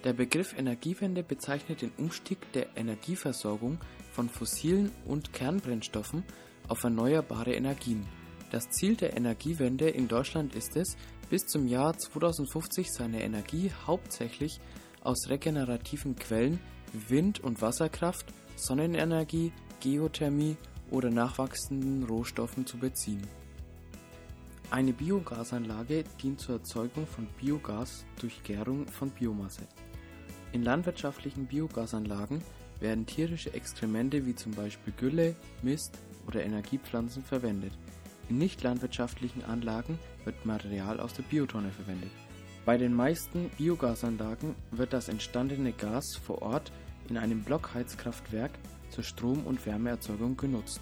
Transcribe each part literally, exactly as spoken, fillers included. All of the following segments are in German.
Der Begriff Energiewende bezeichnet den Umstieg der Energieversorgung von fossilen und Kernbrennstoffen auf erneuerbare Energien. Das Ziel der Energiewende in Deutschland ist es, bis zum Jahr zweitausendfünfzig seine Energie hauptsächlich aus regenerativen Quellen wie Wind- und Wasserkraft, Sonnenenergie, Geothermie oder nachwachsenden Rohstoffen zu beziehen. Eine Biogasanlage dient zur Erzeugung von Biogas durch Gärung von Biomasse. In landwirtschaftlichen Biogasanlagen werden tierische Exkremente wie zum Beispiel Gülle, Mist oder Energiepflanzen verwendet. In nicht-landwirtschaftlichen Anlagen wird Material aus der Biotonne verwendet. Bei den meisten Biogasanlagen wird das entstandene Gas vor Ort in einem Blockheizkraftwerk zur Strom- und Wärmeerzeugung genutzt.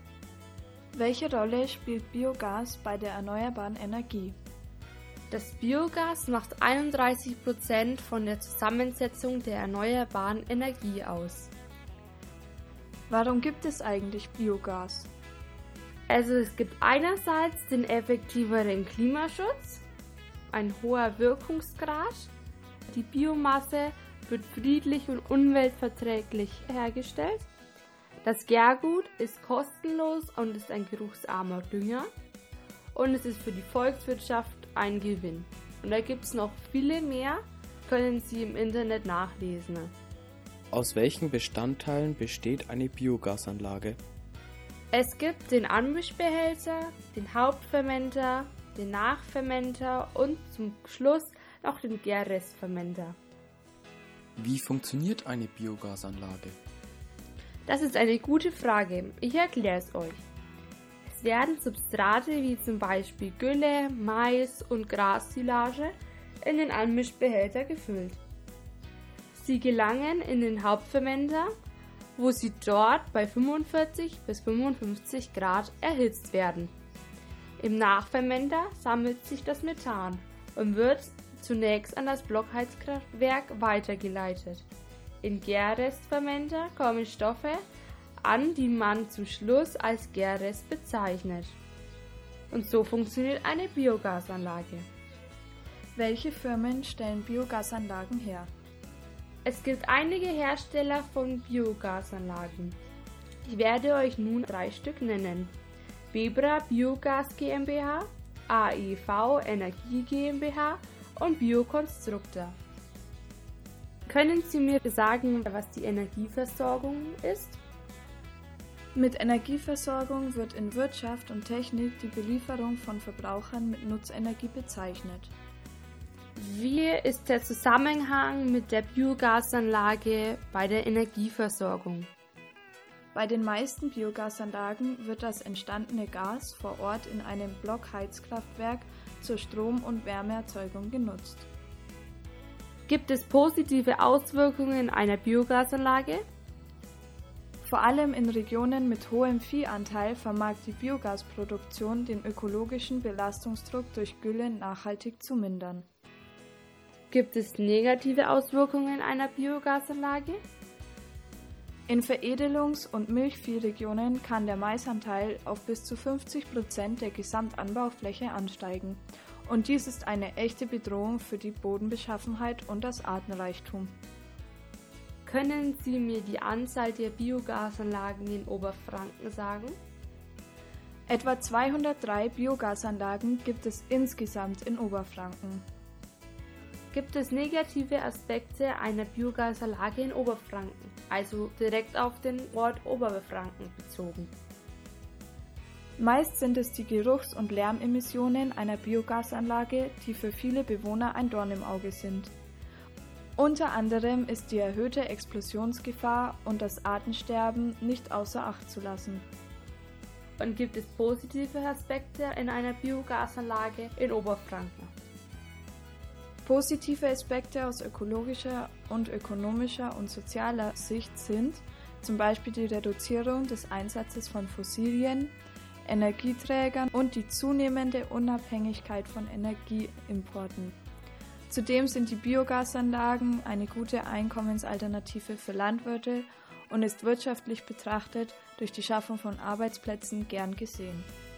Welche Rolle spielt Biogas bei der erneuerbaren Energie? Das Biogas macht einunddreißig Prozent von der Zusammensetzung der erneuerbaren Energie aus. Warum gibt es eigentlich Biogas? Also es gibt einerseits den effektiveren Klimaschutz, ein hoher Wirkungsgrad, die Biomasse wird friedlich und umweltverträglich hergestellt, das Gärgut ist kostenlos und ist ein geruchsarmer Dünger und es ist für die Volkswirtschaft ein Gewinn. Und da gibt es noch viele mehr, können Sie im Internet nachlesen. Aus welchen Bestandteilen besteht eine Biogasanlage? Es gibt den Anmischbehälter, den Hauptfermenter, den Nachfermenter und zum Schluss noch den Gärrestfermenter. Wie funktioniert eine Biogasanlage? Das ist eine gute Frage. Ich erkläre es euch. Es werden Substrate wie zum Beispiel Gülle, Mais und Grassilage in den Anmischbehälter gefüllt. Sie gelangen in den Hauptfermenter, wo sie dort bei fünfundvierzig bis fünfundfünfzig Grad erhitzt werden. Im Nachfermenter sammelt sich das Methan und wird zunächst an das Blockheizkraftwerk weitergeleitet. In Gärrestfermenter kommen Stoffe an, die man zum Schluss als Gärrest bezeichnet. Und so funktioniert eine Biogasanlage. Welche Firmen stellen Biogasanlagen her? Es gibt einige Hersteller von Biogasanlagen. Ich werde euch nun drei Stück nennen. Bebra Biogas GmbH, A E V Energie GmbH und Biokonstruktor. Können Sie mir sagen, was die Energieversorgung ist? Mit Energieversorgung wird in Wirtschaft und Technik die Belieferung von Verbrauchern mit Nutzenergie bezeichnet. Wie ist der Zusammenhang mit der Biogasanlage bei der Energieversorgung? Bei den meisten Biogasanlagen wird das entstandene Gas vor Ort in einem Blockheizkraftwerk zur Strom- und Wärmeerzeugung genutzt. Gibt es positive Auswirkungen einer Biogasanlage? Vor allem in Regionen mit hohem Viehanteil vermag die Biogasproduktion den ökologischen Belastungsdruck durch Gülle nachhaltig zu mindern. Gibt es negative Auswirkungen einer Biogasanlage? In Veredelungs- und Milchviehregionen kann der Maisanteil auf bis zu fünfzig Prozent der Gesamtanbaufläche ansteigen. Und dies ist eine echte Bedrohung für die Bodenbeschaffenheit und das Artenreichtum. Können Sie mir die Anzahl der Biogasanlagen in Oberfranken sagen? Etwa zweihundertdrei Biogasanlagen gibt es insgesamt in Oberfranken. Gibt es negative Aspekte einer Biogasanlage in Oberfranken, also direkt auf den Ort Oberfranken bezogen? Meist sind es die Geruchs- und Lärmemissionen einer Biogasanlage, die für viele Bewohner ein Dorn im Auge sind. Unter anderem ist die erhöhte Explosionsgefahr und das Artensterben nicht außer Acht zu lassen. Und gibt es positive Aspekte in einer Biogasanlage in Oberfranken? Positive Aspekte aus ökologischer und ökonomischer und sozialer Sicht sind zum Beispiel die Reduzierung des Einsatzes von Fossilien, Energieträgern und die zunehmende Unabhängigkeit von Energieimporten. Zudem sind die Biogasanlagen eine gute Einkommensalternative für Landwirte und ist wirtschaftlich betrachtet durch die Schaffung von Arbeitsplätzen gern gesehen.